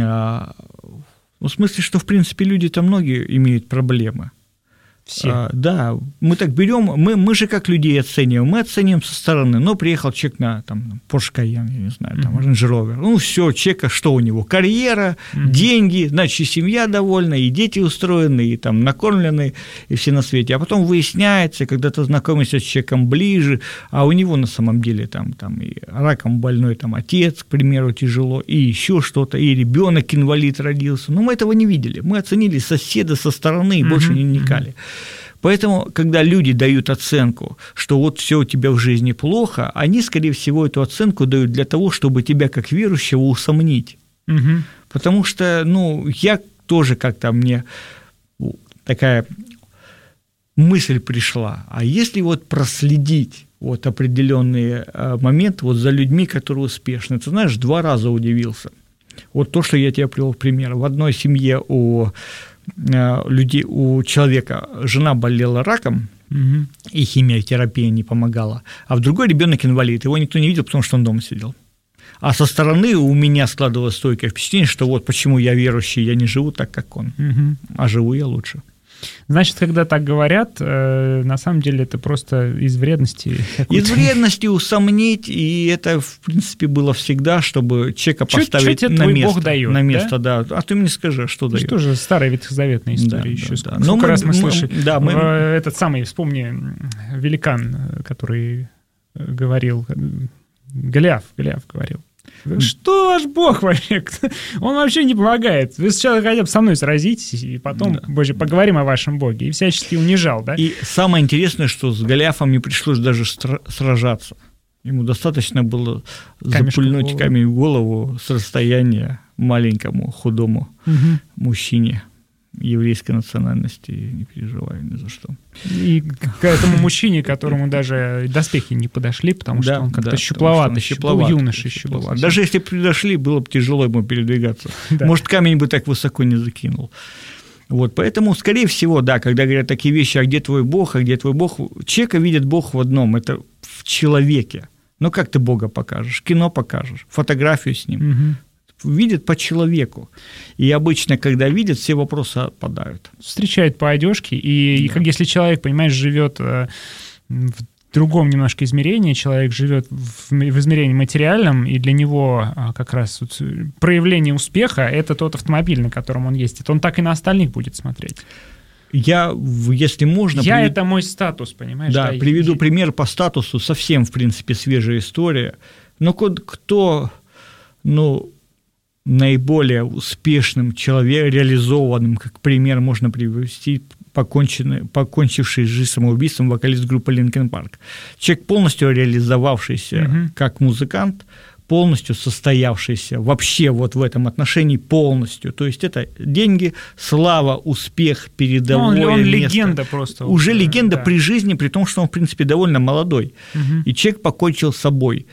Ну, в смысле, что, в принципе, люди-то многие имеют проблемы. Все. А, да, мы так берем, мы, мы же как людей оцениваем, мы оцениваем со стороны, но приехал человек на там, Porsche Cayenne, я не знаю, там, mm-hmm. Range Rover, ну все, человека, что у него, карьера, mm-hmm. деньги, значит, и семья довольна, и дети устроены, и там накормлены, и все на свете, а потом выясняется, когда ты знакомишься с человеком ближе, а у него на самом деле там, там и раком больной там отец, к примеру, тяжело, и еще что-то, и ребенок инвалид родился, но мы этого не видели, мы оценили соседа со стороны и mm-hmm. больше не вникали. Поэтому, когда люди дают оценку, что вот все у тебя в жизни плохо, они, скорее всего, эту оценку дают для того, чтобы тебя, как верующего, усомнить. Угу. Потому что, ну, я тоже как-то, мне такая мысль пришла, а если вот проследить вот определенные моменты вот за людьми, которые успешны, ты знаешь, два раза удивился. Вот то, что я тебе привел в пример. В одной семье у людей, у человека жена болела раком, угу. и химиотерапия не помогала, а в другой ребенок инвалид, его никто не видел, потому что он дома сидел. А со стороны у меня складывалось стойкое впечатление, что вот почему я верующий, я не живу так, как он, угу. а живу я лучше. Значит, когда так говорят, э, на самом деле это просто из вредности. Из вредности усомнить, и это, в принципе, было всегда, чтобы человека чуть, поставить чуть на место. Бог дает, на место, да? да? А ты мне скажи, что дает? Что же старая ветхозаветная история да, еще. Да, сколько да. мы, раз мы, мы слышали. Да, мы... Этот самый, вспомни, великан, который говорил, Голиаф, Голиаф говорил. Что ваш Бог вообще? Он вообще не помогает. Вы сначала хотя бы со мной сразитесь, и потом, да. Боже, поговорим о вашем Боге. И всячески унижал, да? И самое интересное, что с Голиафом не пришлось даже сражаться. Ему достаточно было Камешку запульнуть в камень в голову с расстояния маленькому, худому угу. мужчине еврейской национальности, не переживаю ни за что. И к этому мужчине, которому даже доспехи не подошли, потому что да, он как-то да, щупловатый, щупловат, был юноша еще был. Даже если бы подошли, было бы тяжело ему передвигаться. Да. Может, камень бы так высоко не закинул. Вот, поэтому, скорее всего, да, когда говорят такие вещи, а где твой Бог, а где твой Бог, человека видит Бог в одном, это в человеке. Ну, как ты Бога покажешь? Кино покажешь, фотографию с ним. Угу. Видят по человеку. И обычно, когда видят, все вопросы отпадают. Встречают по одежке, и, да. и как если человек, понимаешь, живет э, в другом немножко измерении, человек живет в, в измерении материальном, и для него э, как раз вот, проявление успеха – это тот автомобиль, на котором он ездит. Он так и на остальных будет смотреть. я, если можно... Я привед... это мой статус, понимаешь? Да, да приведу и... пример по статусу, совсем, в принципе, свежая история. Но кто, ну, наиболее успешным человеком, реализованным, как пример, можно привести поконченный, покончивший жизнь самоубийством вокалист группы Linkin Park. Человек, полностью реализовавшийся mm-hmm. как музыкант, полностью состоявшийся вообще вот в этом отношении полностью. То есть это деньги, слава, успех, передовое ну, он, он место. Легенда просто. Уже уже, легенда да. при жизни, при том, что он, в принципе, довольно молодой. Угу. И человек покончил с собой.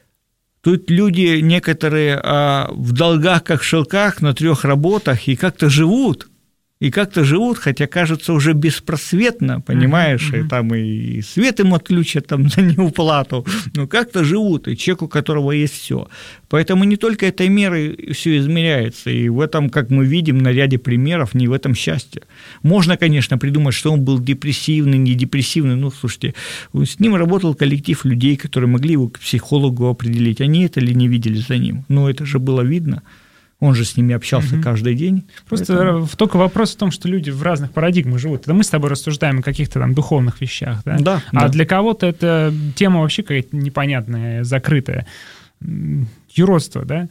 Тут люди некоторые а, в долгах, как в шелках, на трех работах, и как-то живут. И как-то живут, хотя кажется уже беспросветно, понимаешь, mm-hmm. и там и свет им отключат там, за неуплату, но как-то живут, и человек, у которого есть все. Поэтому не только этой мерой все измеряется, и в этом, как мы видим на ряде примеров, не в этом счастье. Можно, конечно, придумать, что он был депрессивный, не депрессивный, ну, слушайте, с ним работал коллектив людей, которые могли его к психологу определить, они это ли не видели за ним, но это же было видно. Он же с ними общался угу. каждый день. Просто поэтому... только вопрос в том, что люди в разных парадигмах живут. Это мы с тобой рассуждаем о каких-то там духовных вещах, да? Да. А да. для кого-то это тема вообще какая-то непонятная, закрытая. Юродство, да?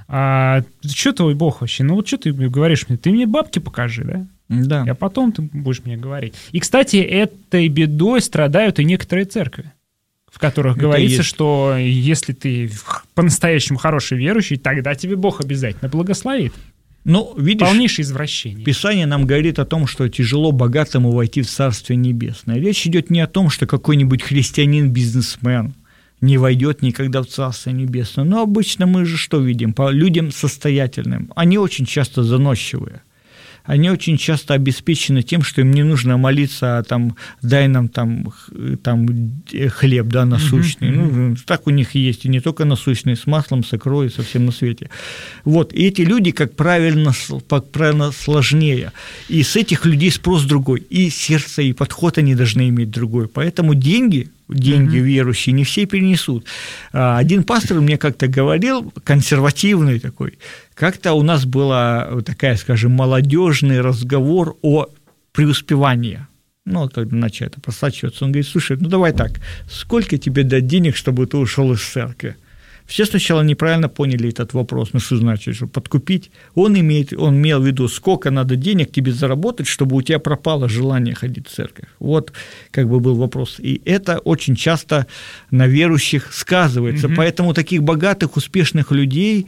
А что твой Бог вообще? Ну вот что ты говоришь мне? Ты мне бабки покажи, да? Да. А потом ты будешь мне говорить. И, кстати, этой бедой страдают и некоторые церкви, в которых это говорится, есть. Что если ты по-настоящему хороший верующий, тогда тебе Бог обязательно благословит. Ну, видишь, полнейшее извращение. Писание нам говорит о том, что тяжело богатому войти в Царствие Небесное. Речь идет не о том, что какой-нибудь христианин-бизнесмен не войдет никогда в Царствие Небесное. Но обычно мы же что видим? По людям состоятельным. Они очень часто заносчивые. Они очень часто обеспечены тем, что им не нужно молиться, а там, дай нам там, там хлеб, да, насущный. Mm-hmm. Ну, так у них есть, и не только насущный, с маслом, с икрой, со всем на свете. Вот, и эти люди, как правильно, как правильно, сложнее. И с этих людей спрос другой, и сердце, и подход они должны иметь другой. Поэтому деньги... деньги mm-hmm. верующие не все перенесут. Один пастор мне как-то говорил, консервативный такой, как-то у нас был такая, скажем, молодежный разговор о преуспевании. Ну, когда начал это просачиваться, он говорит, слушай, ну давай так, сколько тебе дать денег, чтобы ты ушел из церкви? Все сначала неправильно поняли этот вопрос, ну что значит, что подкупить? Он, имеет, он имел в виду, сколько надо денег тебе заработать, чтобы у тебя пропало желание ходить в церковь. Вот как бы был вопрос. И это очень часто на верующих сказывается. Mm-hmm. Поэтому таких богатых, успешных людей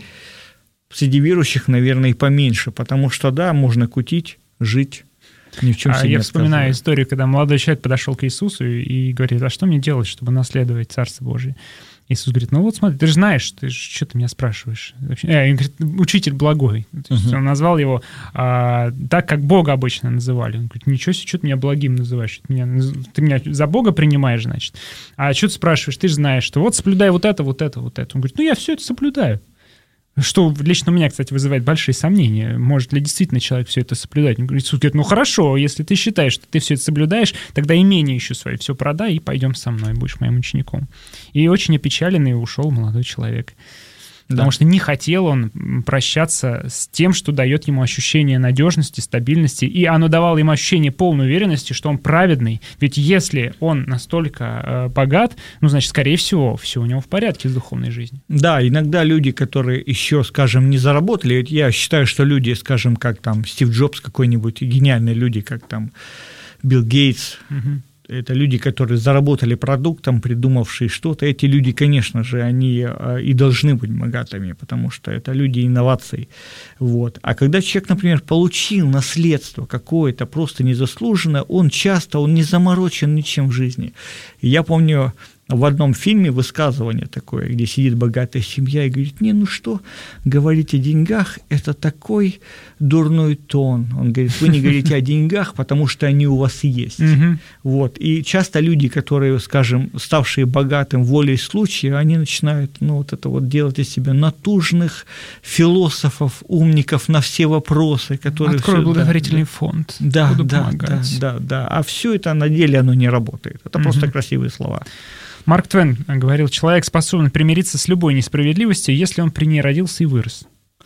среди верующих, наверное, и поменьше, потому что, да, можно кутить, жить. Ни в чем а я вспоминаю историю, когда молодой человек подошел к Иисусу и говорит, а что мне делать, чтобы наследовать Царство Божие? Иисус говорит, ну вот смотри, ты же знаешь, ты же, что ты меня спрашиваешь? Э, он говорит, учитель благой. То есть uh-huh. он назвал его а, так, как Бога обычно называли. Он говорит, ничего себе, что ты меня благим называешь? Ты меня, ты меня за Бога принимаешь, значит? А что ты спрашиваешь? Ты же знаешь, что вот соблюдай вот это, вот это, вот это. Он говорит, ну я все это соблюдаю. Что лично у меня, кстати, вызывает большие сомнения. Может ли действительно человек все это соблюдать? Иисус говорит, ну хорошо, если ты считаешь, что ты все это соблюдаешь, тогда имение еще свое все продай и пойдем со мной, будешь моим учеником. И очень опечаленный ушел молодой человек. Потому да. что не хотел он прощаться с тем, что дает ему ощущение надежности, стабильности, и оно давало ему ощущение полной уверенности, что он праведный. Ведь если он настолько э, богат, ну, значит, скорее всего, все у него в порядке с духовной жизнью. Да, иногда люди, которые еще, скажем, не заработали, я считаю, что люди, скажем, как там Стив Джобс какой-нибудь, гениальные люди, как там Билл Гейтс, угу. это люди, которые заработали продуктом, придумавшие что-то. Эти люди, конечно же, они и должны быть богатыми, потому что это люди инноваций. Вот. А когда человек, например, получил наследство какое-то просто незаслуженное, он часто, он не заморочен ничем в жизни. И я помню в одном фильме высказывание такое, где сидит богатая семья и говорит, не, ну что, говорить о деньгах – это такой дурной тон. Он говорит, вы не говорите о деньгах, потому что они у вас есть. Mm-hmm. Вот. И часто люди, которые, скажем, ставшие богатым волей случая, они начинают, ну, вот это вот делать из себя натужных философов, умников на все вопросы, которые… Открою все, благотворительный да, фонд, да, буду да, помогать. Да, да, да. А все это на деле оно не работает. Это mm-hmm. просто красивые слова. Марк Твен говорил, человек способен примириться с любой несправедливостью, если он при ней родился и вырос.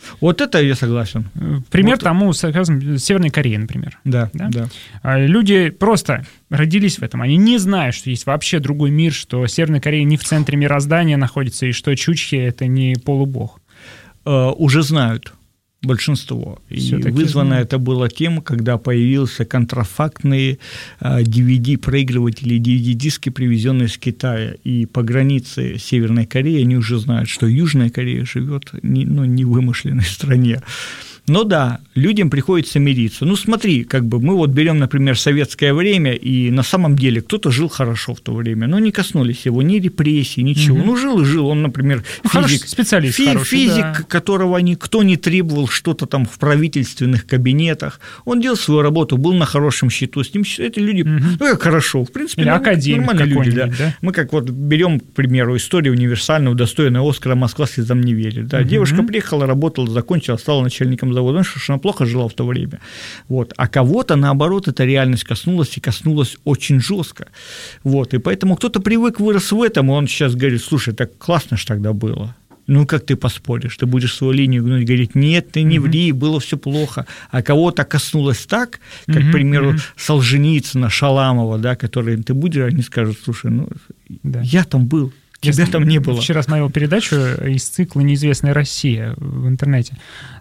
Вот это я согласен. Пример вот. тому, скажем, Северной Кореи, например. Да, да, да. Люди просто родились в этом. Они не знают, что есть вообще другой мир, что Северная Корея не в центре мироздания находится, и что Чучхе — это не полубог. Uh, уже знают. Большинство. И вызвано знаю. Это было тем, когда появился контрафактные uh, ди ви ди-проигрыватели, ди ви ди-диски, привезенные из Китая. И по границе Северной Кореи они уже знают, что Южная Корея живет не, ну, не в вымышленной стране. Но да, людям приходится мириться. Ну смотри, как бы мы вот берем, например, советское время, и на самом деле кто-то жил хорошо в то время, но не коснулись его ни репрессий, ничего. Угу. Ну жил и жил, он, например, физик, специалист фи- хороший, физик, да. которого никто не требовал что-то там в правительственных кабинетах. Он делал свою работу, был на хорошем счету, с ним эти люди, угу. ну как хорошо, в принципе, или ну, академик нормальные люди. Да. Да? Мы как вот берем, к примеру, историю универсальную, удостоенную Оскара «Москва слезам не верит». Да. Угу. Девушка приехала, работала, закончила, стала начальником завода, что она плохо жила в то время. Вот. А кого-то, наоборот, эта реальность коснулась, и коснулась очень жестко. Вот. И поэтому кто-то привык, вырос в этом, и он сейчас говорит: слушай, так классно ж тогда было. Ну, как ты поспоришь? Ты будешь свою линию гнуть, говорить: нет, ты не mm-hmm. ври, было все плохо. А кого-то коснулось так, как, mm-hmm. к примеру, mm-hmm. Солженицына, Шаламова, да, которые ты будешь, они скажут: слушай, ну, да. я там был. Тебя там не было. Вчера смотрел передачу из цикла «Неизвестная Россия» в интернете.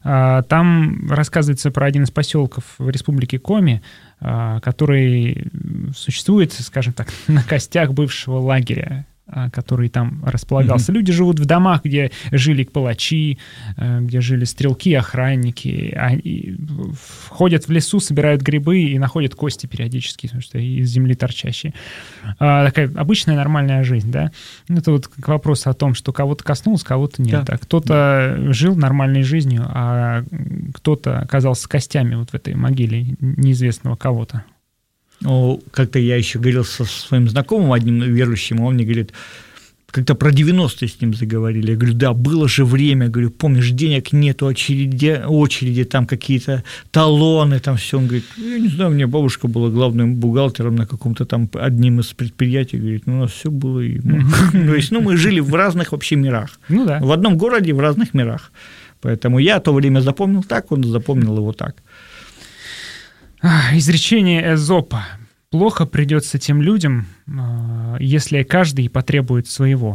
Там рассказывается про один из поселков в республике Коми, который существует, скажем так, на костях бывшего лагеря, который там располагался. Mm-hmm. Люди живут в домах, где жили палачи, где жили стрелки, охранники. Они ходят в лесу, собирают грибы и находят кости периодически, потому что из земли торчащие. А, такая обычная нормальная жизнь, да? Это вот к вопросу о том, что кого-то коснулось, кого-то нет. Да. Кто-то да. жил нормальной жизнью, а кто-то оказался костями вот в этой могиле неизвестного кого-то. Ну, как-то я еще говорил со своим знакомым, одним верующим, он мне говорит, как-то про девяностые с ним заговорили. Я говорю: да, было же время, говорю, помнишь, денег нету, очереди, очереди, там какие-то талоны, там все. Он говорит: я не знаю, у меня бабушка была главным бухгалтером на каком-то там одним из предприятий, говорит, ну, у нас все было. И то есть, ну, мы жили в разных вообще мирах. Ну да. В одном городе, в разных мирах. Поэтому я то время запомнил так, он запомнил его так. Изречение Эзопа: плохо придется тем людям, если каждый потребует своего.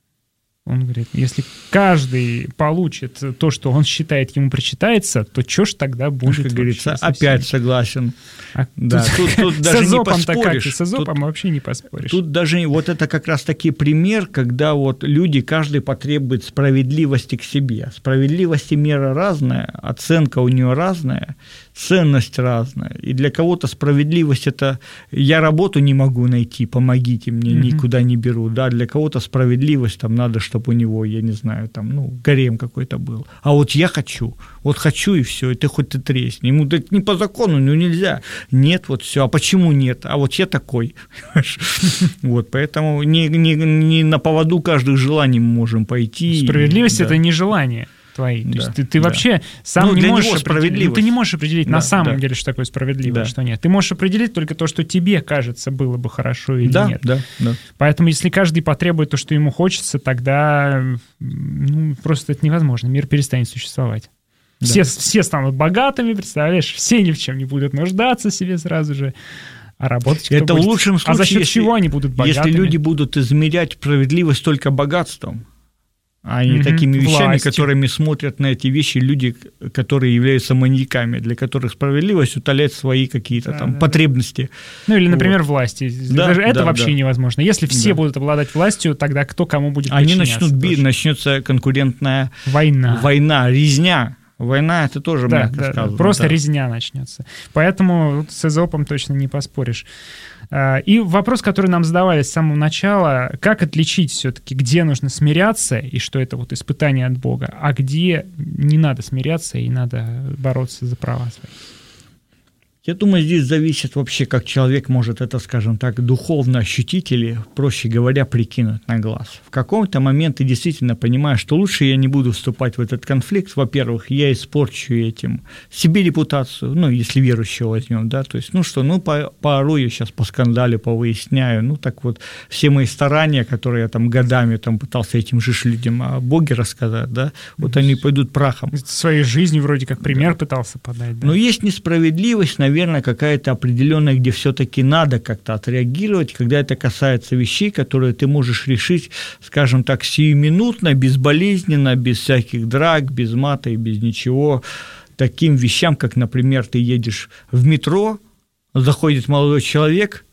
Он говорит, если каждый получит то, что он считает ему причитается, то что ж тогда будет? Как говорится, опять согласен. А да, тут, тут, тут даже не поспоришь. Как, с Эзопом тут, вообще не поспоришь. Тут даже вот это как раз-таки пример, когда вот люди, каждый потребует справедливости к себе. Справедливости мера разная, оценка у нее разная, ценность разная. И для кого-то справедливость – это я работу не могу найти, помогите мне, mm-hmm. никуда не беру. Да, для кого-то справедливость, там надо, чтобы у него, я не знаю, там, ну, гарем какой-то был. А вот я хочу, вот хочу и все, и ты хоть ты тресни. Ему да, не по закону, ну нельзя. Нет, вот все. А почему нет? А вот я такой. Вот, поэтому не, не, не на поводу каждых желаний мы можем пойти. Справедливость – это не желание твои. То да, есть ты, ты да. вообще сам ну, не можешь определить. Ну, ты не можешь определить да, на самом да. деле, что такое справедливость, да. что нет. Ты можешь определить только то, что тебе кажется было бы хорошо или да, нет. Да, да. Поэтому если каждый потребует то, что ему хочется, тогда ну, просто это невозможно. Мир перестанет существовать. Да. Все, все станут богатыми, представляешь? Все ни в чем не будут нуждаться себе сразу же. А работать кто это будет? В лучшем случае, а за счет если, чего они будут богатыми? Если люди будут измерять справедливость только богатством, а не mm-hmm. такими вещами, властью. Которыми смотрят на эти вещи люди, которые являются маньяками, для которых справедливость утоляет свои какие-то да, там да, потребности. Ну или, например, вот. власти. Да, Даже это да, вообще да. невозможно. Если все да. будут обладать властью, тогда кто кому будет Они подчиняться? начнут бить, начнется конкурентная война, война, резня. Война – это тоже, да, мягко да, сказано. Просто да. резня начнется. Поэтому с Эзопом точно не поспоришь. И вопрос, который нам задавали с самого начала, как отличить все-таки, где нужно смиряться, и что это вот испытание от Бога, а где не надо смиряться и надо бороться за права свои? Я думаю, здесь зависит вообще, как человек может это, скажем так, духовно ощутить или, проще говоря, прикинуть на глаз. В каком-то момент ты действительно понимаешь, что лучше я не буду вступать в этот конфликт. Во-первых, я испорчу этим себе репутацию, ну, если верующего возьмем, да, то есть, ну что, ну, по, поорую сейчас, по скандалю, повыясняю, ну, так вот, все мои старания, которые я там годами там пытался этим же людям о Боге рассказать, да, вот они пойдут прахом. Своей жизни вроде как пример пытался подать, да? Но есть несправедливость, наверное, наверное, какая-то определенная, где все-таки надо как-то отреагировать, когда это касается вещей, которые ты можешь решить, скажем так, сиюминутно, безболезненно, без всяких драк, без мата и без ничего, таким вещам, как, например, ты едешь в метро, заходит молодой человек,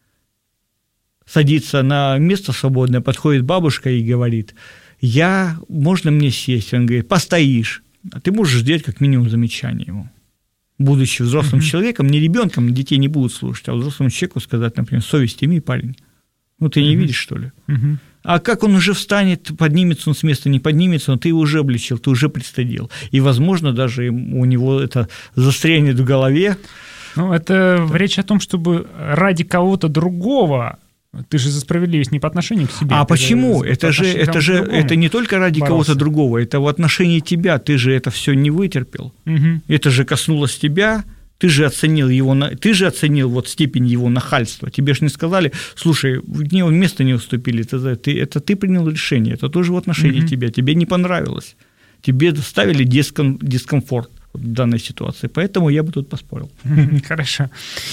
садится на место свободное, подходит бабушка и говорит: «Я, можно мне сесть?» Он говорит: «Постоишь». А ты можешь сделать как минимум замечание ему. Будучи взрослым uh-huh. человеком, не ребенком, детей не будут слушать, а взрослому человеку сказать, например: совесть имей, парень. Ну, ты не uh-huh. видишь, что ли? Uh-huh. А как он уже встанет, поднимется он с места, не поднимется, но ты его уже обличил, ты уже пристыдил. И, возможно, даже у него это застрянет в голове. Ну, это да. речь о том, чтобы ради кого-то другого. Ты же за справедливость не по отношению к себе. А почему? Это же, это же это не только ради боролся. Кого-то другого, это в отношении тебя. Ты же это все не вытерпел. Угу. Это же коснулось тебя. Ты же оценил его, ты же оценил вот степень его нахальства. Тебе же не сказали: слушай, мне место не уступили. Это ты, это ты принял решение. Это тоже в отношении угу. тебя. Тебе не понравилось. Тебе доставили диском, дискомфорт в данной ситуации. Поэтому я бы тут поспорил. Хорошо.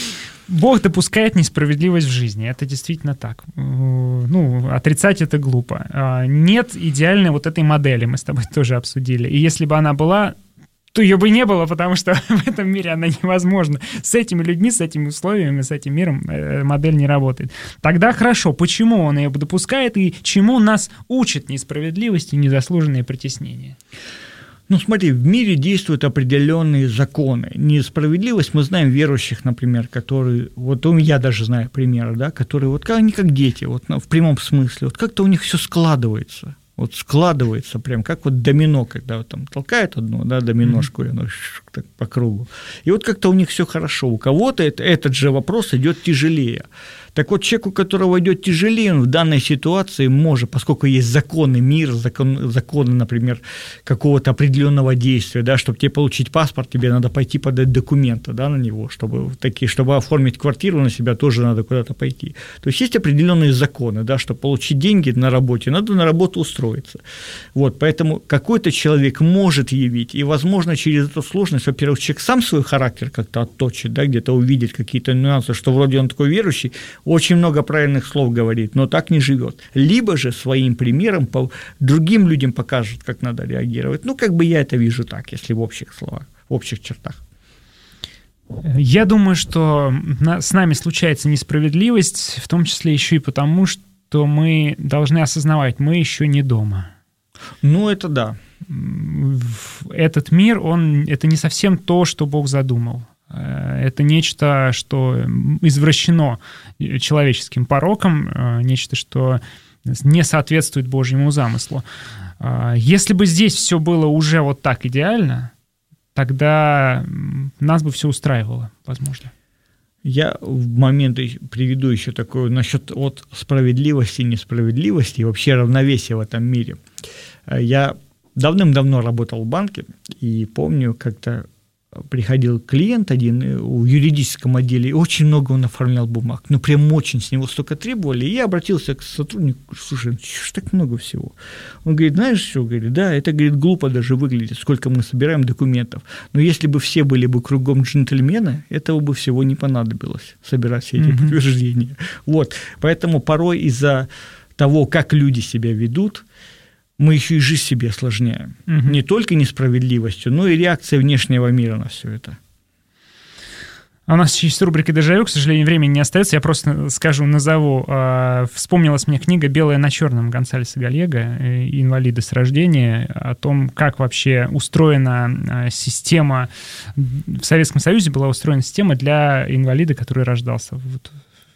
Бог допускает несправедливость в жизни. Это действительно так. Ну, отрицать это глупо. Нет идеальной вот этой модели, мы с тобой тоже обсудили. И если бы она была, то ее бы не было, потому что в этом мире она невозможна. С этими людьми, с этими условиями, с этим миром модель не работает. Тогда хорошо, почему он ее допускает и чему нас учат несправедливость и незаслуженные притеснения? Ну, смотри, в мире действуют определенные законы. Несправедливость, мы знаем верующих, например, которые, вот я даже знаю примеры, да, которые вот как, они как дети, вот в прямом смысле, вот как-то у них все складывается. Вот складывается прям, как вот домино, когда вот там толкает одну, да, доминошку, mm-hmm. и оно так по кругу. И вот как-то у них все хорошо. У кого-то это, этот же вопрос идет тяжелее. Так вот, человеку, у которого идет тяжелее, он в данной ситуации может, поскольку есть законы мира, закон, законы, например, какого-то определенного действия, да, чтобы тебе получить паспорт, тебе надо пойти подать документы, да, на него, чтобы, такие, чтобы оформить квартиру на себя, тоже надо куда-то пойти. То есть есть определенные законы, да, чтобы получить деньги на работе, надо на работу устроиться. Вот, поэтому какой-то человек может явить, и, возможно, через эту сложность, во-первых, человек сам свой характер как-то отточит, да, где-то увидит какие-то нюансы, что вроде он такой верующий, очень много правильных слов говорит, но так не живет. Либо же своим примером по другим людям покажет, как надо реагировать. Ну, как бы я это вижу так, если в общих словах, в общих чертах. Я думаю, что с нами случается несправедливость, в том числе еще и потому, что мы должны осознавать, мы еще не дома. Ну, это да. Этот мир, он, это не совсем то, что Бог задумал. Это нечто, что извращено человеческим пороком, нечто, что не соответствует Божьему замыслу. Если бы здесь все было уже вот так идеально, тогда нас бы все устраивало, возможно. Я в моменты приведу еще такое насчет вот справедливости и несправедливости и вообще равновесия в этом мире. Я давным-давно работал в банке и помню, как-то приходил клиент один в юридическом отделе, и очень много он оформлял бумаг, ну, прям очень, с него столько требовали, и я обратился к сотруднику: слушай, что ж так много всего? Он говорит: знаешь что, говорит, да, это, говорит, глупо даже выглядит, сколько мы собираем документов, но если бы все были бы кругом джентльмены, этого бы всего не понадобилось, собирать все эти mm-hmm. подтверждения. Вот, поэтому порой из-за того, как люди себя ведут, мы еще и жизнь себе осложняем. Угу. Не только несправедливостью, но и реакцией внешнего мира на все это. А у нас есть рубрика «Дежавю», к сожалению, времени не остается. Я просто скажу, назову. Вспомнилась мне книга «Белое на черном» Гонсалеса Галлего, инвалида с рождения, о том, как вообще устроена система. В Советском Союзе была устроена система для инвалида, который рождался вот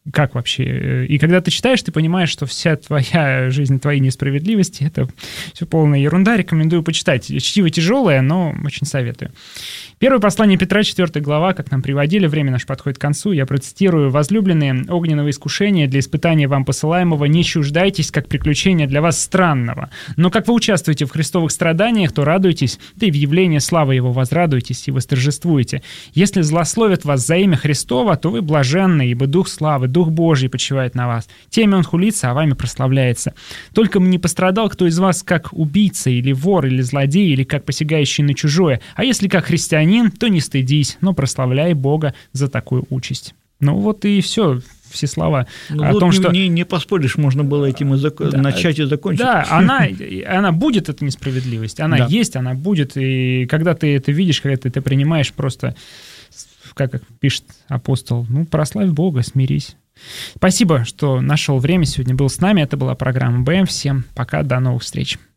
как вообще? И когда ты читаешь, ты понимаешь, что вся твоя жизнь, твои несправедливости — это все полная ерунда. Рекомендую почитать. Чтиво тяжелое, но очень советую. Первое послание Петра, четвёртая глава, как нам приводили, время наше подходит к концу. Я процитирую: «Возлюбленные, огненного искушения для испытания вам посылаемого не чуждайтесь, как приключения для вас странного. Но как вы участвуете в христовых страданиях, то радуйтесь, да и в явлении славы его возрадуйтесь и восторжествуете. Если злословят вас за имя Христово, то вы блаженны, ибо Дух славы, Дух Божий почивает на вас. Теми он хулится, а вами прославляется. Только не пострадал кто из вас как убийца, или вор, или злодей, или как посягающий на чужое. А если как христианин, то не стыдись, но прославляй Бога за такую участь». Ну вот и все. Все слова ну, о том, не, что... Не, не поспоришь, можно было этим и зак... да, начать и закончить. Да, она, она будет, эта несправедливость, она да. есть, она будет, и когда ты это видишь, когда ты это принимаешь, просто, как пишет апостол, ну, прославь Бога, смирись. Спасибо, что нашел время, сегодня был с нами, это была программа БМ, всем пока, до новых встреч.